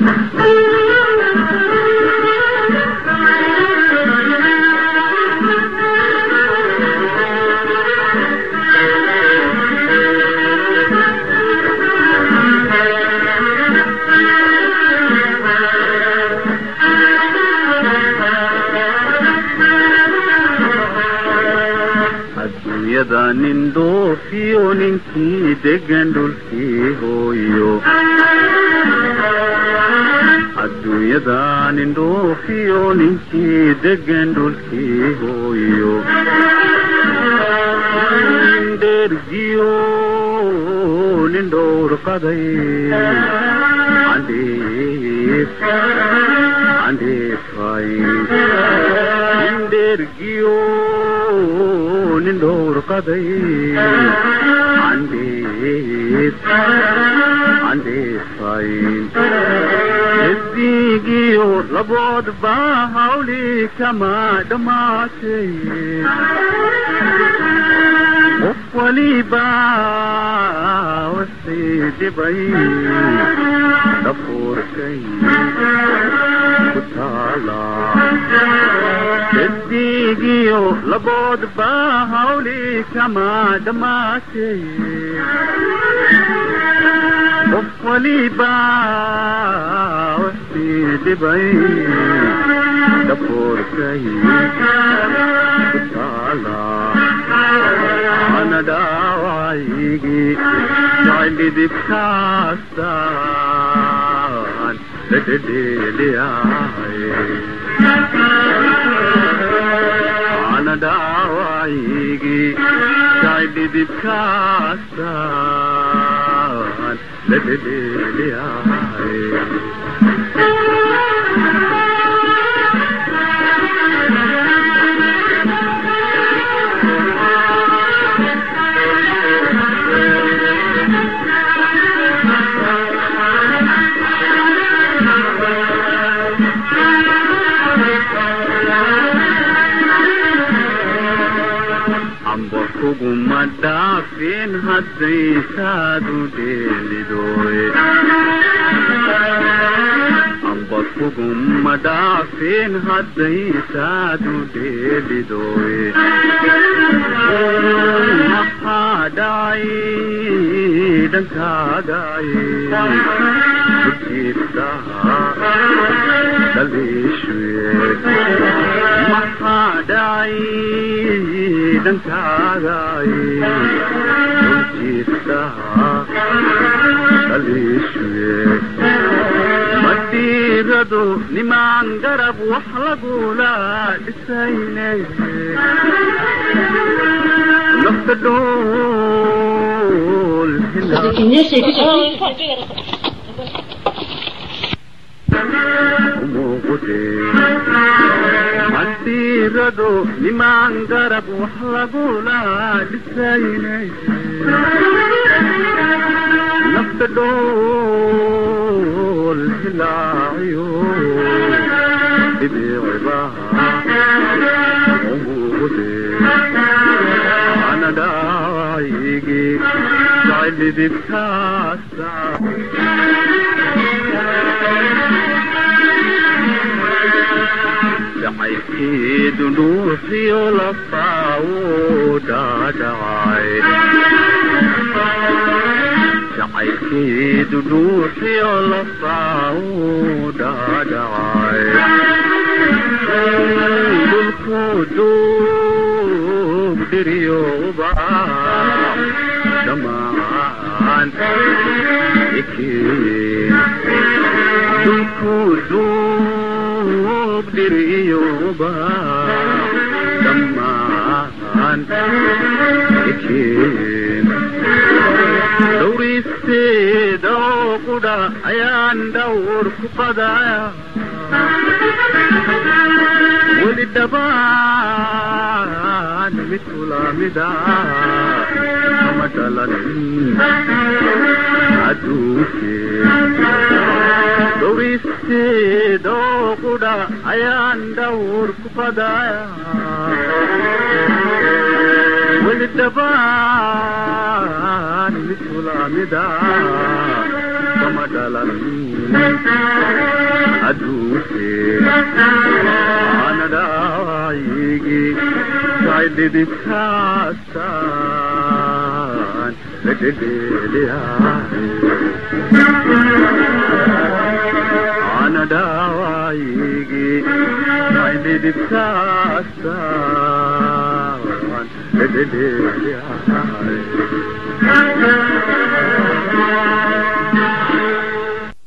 nin dhoofiyo ninkii degan dhulkii hooyo adduunyada nin dhoofiyo ninkii degan dhulkii hooyo nin dhergiyo nin dhowr qaday andheefay nin dhergiyo nin dhowr qaday andheefay esdigiyo laboodba hawli kama dhammaatay qof waliba wasii dhibay dhafuurkay ku taala esdigiyo laboodba hawli kama dhammaatay qof waliba wasii dhibay dhafuurkay ku taala ana dhaawaygi jacayldibkaasaan ladhedheeliyahay ana dhaawaygi jacayldibkaasaan ladhedheeliyahay kuguma dhaafin haddaysaadu dheelidoy amba kuguma dhaafin haddaysaadu dheelidoy maxaa dhacay dhankaagay ujiirtaha dhaliishwe maxaa dhacay dhankaagay ujiirtaha dhaliishwe madiiradu nimaan garab wax lagula dhisaynay nafta dhool madiiradu nimaan garab wax lagula dhisaynay nafta dhool hilaaciyo dhibiicibaha umuude ana dhaawaygi jacayldibkaasa jacaylkeedu dhuuxiyo lafaawo dhaadhacay jacaylkeedu dhuuxiyo lafaawo dhaadhacay dhulkuu duug dhiriyooba dhamaan ekeen dhulkuu duug dhiriyooba dhamaan ekeen dhowristeeda oo qudha ayaan dhawr ku qadaya weli dhabaan mid kulamida kama dhalanin adduunkeen dhowristeeda oo qudha ayaan dhawr ku qadaya weli dhabaan mid kulamida kama dhalan adduunke ana dhaayigi saydiditaasaan ladhedheeliyaay ana dhaayigi saydiditaasaan ladhedheeliyaay